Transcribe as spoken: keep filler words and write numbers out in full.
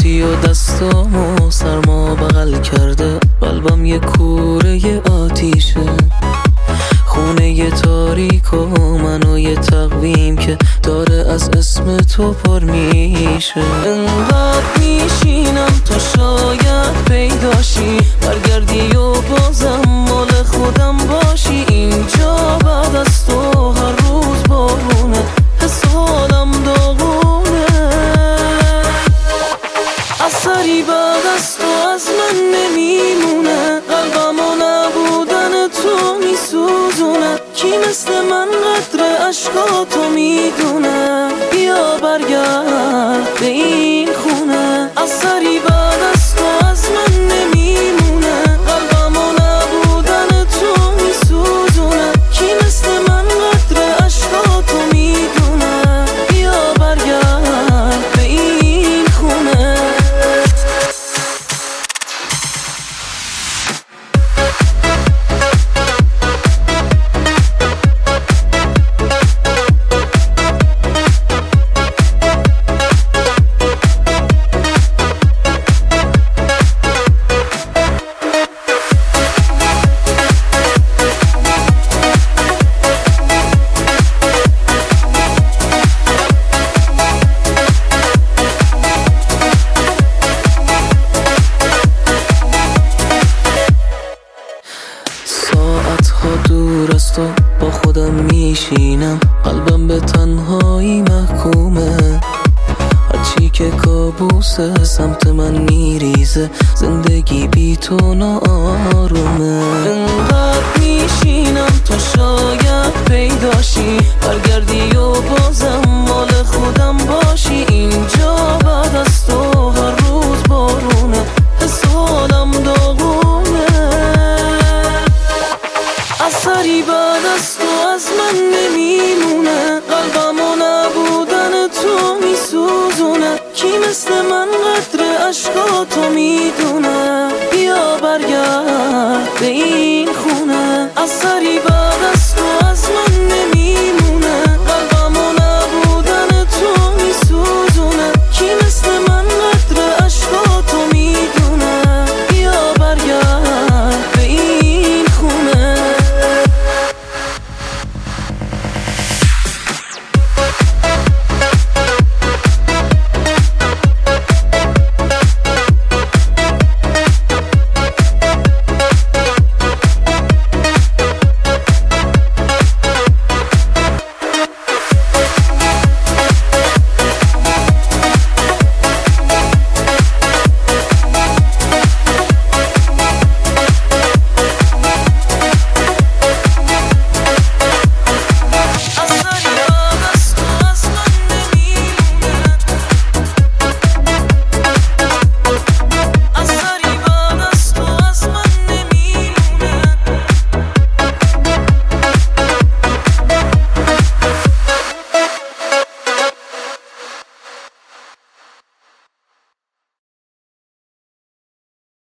رفتی و دستامو سرما بغل کرده، قلبم یه کوره آتیشه، خونه یه تاریک و منو یه تقویم که داره از اسم تو پر میشه. انقدر میشینم تا شاید پیداشی، برگردی و بازم مال خودم باشی. اینجا بعد از تو هر روز بارونه، حس حالم داغونه. اثری بعد از تو از من نمیمونه، قلبم و نبودن تو میسوزونه. کی مثل من قدر عشقاتو میدونه؟ بیا برگرد به این خونه. اثری بعد از تو از من نمیمونه، قلبم و نبودن تو میسوزونه. کی مثل من قدر عشقاتو میدونه؟ بیا برگرد به این خونه. ساعتها دور از تو با خودم میشینم، قلبم به تنهایی محکومه. هرچی که کابوسه سمت من میریزه، زندگی بی تو ناآرومه. انقدر میشینم تا شاید پیداشی، برگردی و بازم مال خودم باشی. اینجا بعد از تو هر روز بارونه، حس حالم داغونه. اثری بعد از تو از من نمیمونه، قلبم و نبودن تو میسوزونه. کی مثل من قدر عشقاتو میدونه؟